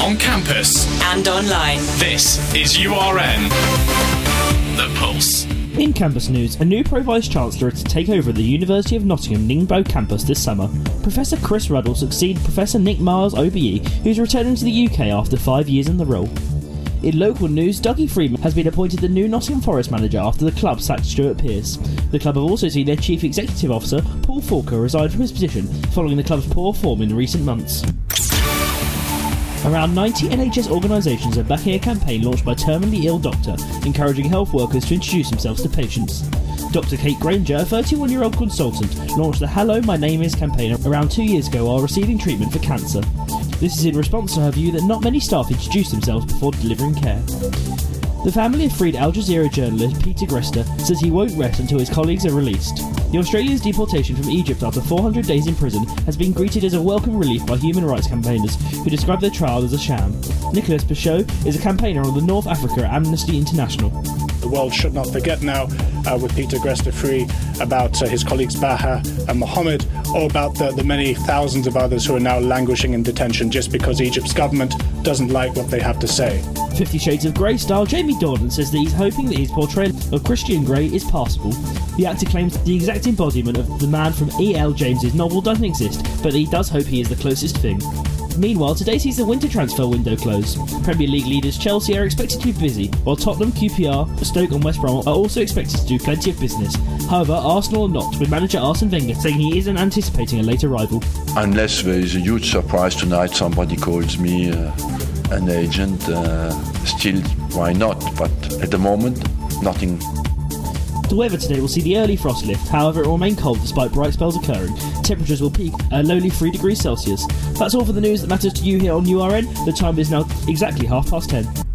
on campus and online. This is URN The Pulse. In campus news, a new Pro-Vice-Chancellor is to take over the University of Nottingham Ningbo campus this summer. Professor Chris Ruddle succeeds Professor Nick Miles OBE, who's returning to the UK after 5 years in the role. In local news, Dougie Freedman has been appointed the new Nottingham Forest manager after the club sacked Stuart Pearce. The club have also seen their chief executive officer, Paul Falker, resign from his position following the club's poor form in recent months. Around 90 NHS organisations are backing a campaign launched by terminally ill doctor, encouraging health workers to introduce themselves to patients. Dr Kate Granger, a 31-year-old consultant, launched the Hello, My Name Is campaign around 2 years ago while receiving treatment for cancer. This is in response to her view that not many staff introduce themselves before delivering care. The family of freed Al Jazeera journalist Peter Grester says he won't rest until his colleagues are released. The Australian's deportation from Egypt after 400 days in prison has been greeted as a welcome relief by human rights campaigners who describe their trial as a sham. Nicholas Pichot is a campaigner on the North Africa at Amnesty International. The world should not forget now, with Peter Grester free, about his colleagues Baha and Mohammed, or about the many thousands of others who are now languishing in detention just because Egypt's government doesn't like what they have to say. 50 Shades of Grey star Jamie Dornan says that he's hoping that his portrayal of Christian Grey is passable. The actor claims the exact embodiment of the man from E.L. James's novel doesn't exist, but he does hope he is the closest thing. Meanwhile, today sees the winter transfer window close. Premier League leaders Chelsea are expected to be busy, while Tottenham, QPR, Stoke and West Brom are also expected to do plenty of business. However, Arsenal are not, with manager Arsene Wenger saying he isn't anticipating a late arrival. Unless there is a huge surprise tonight, somebody calls me an agent, still, why not? But at the moment, nothing. The weather today will see the early frost lift, however it will remain cold despite bright spells occurring. Temperatures will peak at a lowly 3 degrees Celsius. That's all for the news that matters to you here on URN. The time is now exactly 10:30.